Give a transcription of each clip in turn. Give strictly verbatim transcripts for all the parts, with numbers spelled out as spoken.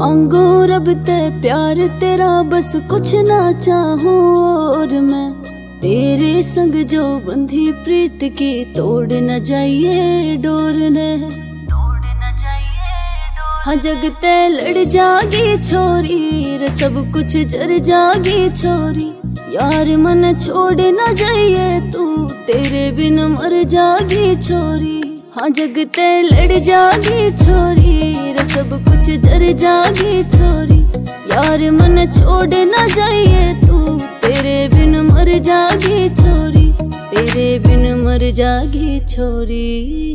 मांगो रब ते प्यार तेरा, बस कुछ ना चाहूं और मैं तेरे संग जो बंधी प्रीत की, तोड़ न जाइए डोर ने, तोड़ न जाइए डोर। हाँ जग ते लड़ जागी छोरी रे, सब कुछ जर जागी छोरी, यार मन छोड़ न जाइए तू, तेरे बिन मर जागी छोरी। हाँ जग ते लड़ जागी छोरी रे, सब कुछ जर जागी छोरी, यार मन छोड़ न जाइए तू, तेरे बिन मर जागी छोरी, तेरे बिन मर जागी छोरी।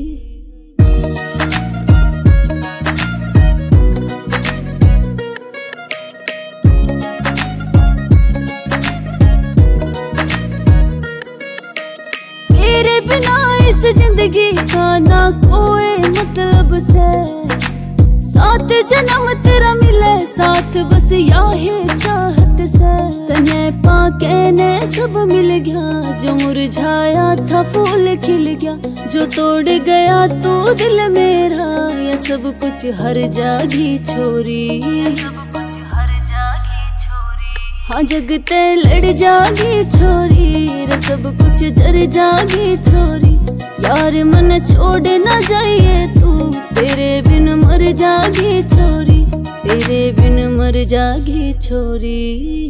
तेरे बिना इस जिंदगी का ना कोई मतलब से, सात जन्म तेरा मिले साथ, बस याही चाहत से। तने पाके ने सब मिल गया, जो मुरझाया था फूल खिल गया, जो तोड़ गया तू दिल मेरा, ये सब कुछ हर जागी छोरी, हाँ जग ते लड़ जागी छोरी रे, सब कुछ जर जागी छोरी, यार मन छोड़ न जाइए तू, तेरे बिन मर जागी छोरी, तेरे बिन मर जागी छोरी।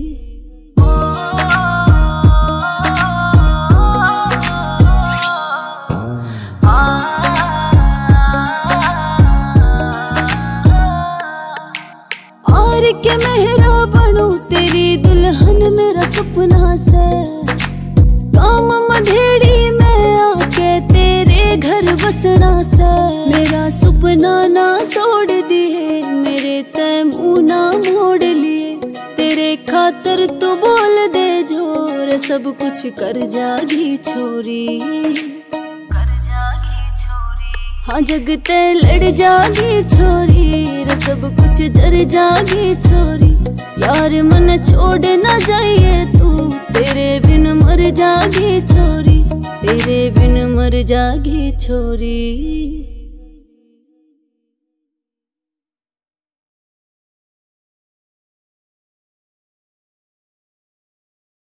और के मेहरा बनूं तेरी दुल्हन मेरा सपना से, काम मधेड़ी में आके तेरे घर बसना से, मेरा सपना ना तोड़ दिए, मेरे तय मुँह ना मोड़ लिए, तेरे खातर तू बोल दे जोर, सब कुछ कर जागी छोरी, कर जागी छोरी। हाँ जग ते लड़ जागी छोरी रे, सब कुछ जर जागी छोरी, यार मन छोड़ न जाइए तू, तेरे बिन मर जागी छोरी, तेरे बिन मर जागी छोरी।